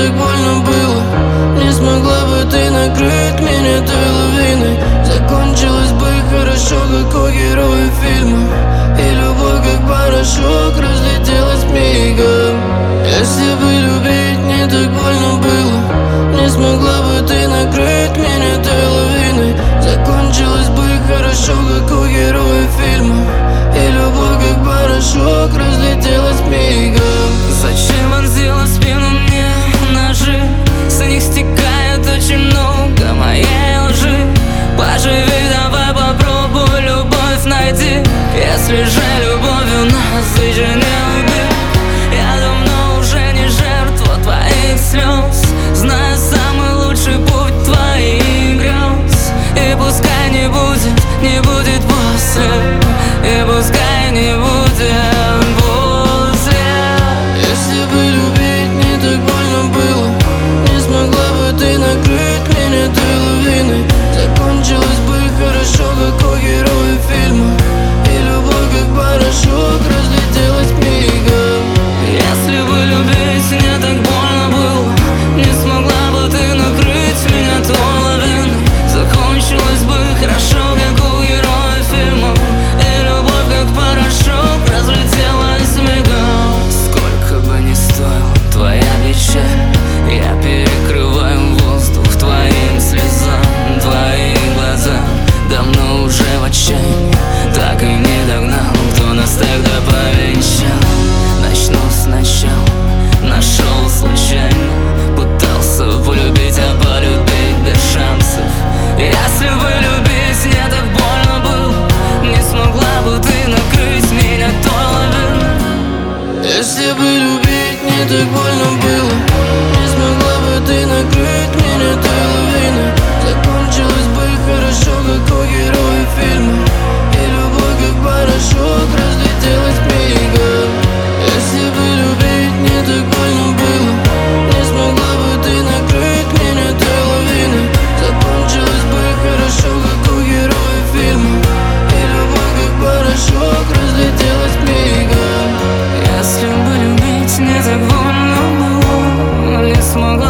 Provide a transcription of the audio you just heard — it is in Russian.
так больно было. Не смогла бы ты накрыть меня той лавиной. Закончилось бы хорошо, как у героя фильма. И любовь, как порошок, разлетелась мигом. Если бы любить не так больно было, не смогла бы ты накрыть меня той лавиной. Закончилось бы хорошо, как у героя фильма. И любовь, как порошок, разлетелась мигом. Зачем вонзила в спину мне ножи? С них стекает очень много моей лжи. Поживи, давай попробуй любовь найти. Если же любовью насыщены лбы, я давно уже не жертва твоих слез. Знаю самый лучший путь твоих грез. И пускай не будет после. И пускай не будет после. Если бы любить не так больно было, не смогла бы ты накрыть меня той лавиной. Закончилось бы хорошо, как у героя фильма. И любовь, как порошок, разлетелась мигом. Если бы любить не так больно было, не смогла бы ты накрыть меня той лавиной. Закончилось бы хорошо, как у героя фильма. И любовь, как порошок, разлетелась мигом. Сколько бы ни стоила твоя печаль, я перекрываю воздух твоим слезам. Твои глаза давно уже в отчаянии, так и не догнал, кто нас тогда повенчал. Начну сначала, нашел случайно, пытался полюбить, а полюбить без шансов. Если бы любить не так больно было, не смогла бы ты накрыть меня той лавиной. Если бы любить не так больно было, не смогла бы ты накрыть меня той лавиной. Закончилось бы хорошо, как у героя фильма. И любовь, как порошок, разлетелась мигом. Если бы любить не так больно было, не смогла бы ты накрыть меня той лавиной. Закончилось бы хорошо, как у героя фильма. И любовь, как порошок, разлетелась мигом. Если бы любить не так больно было, не смогла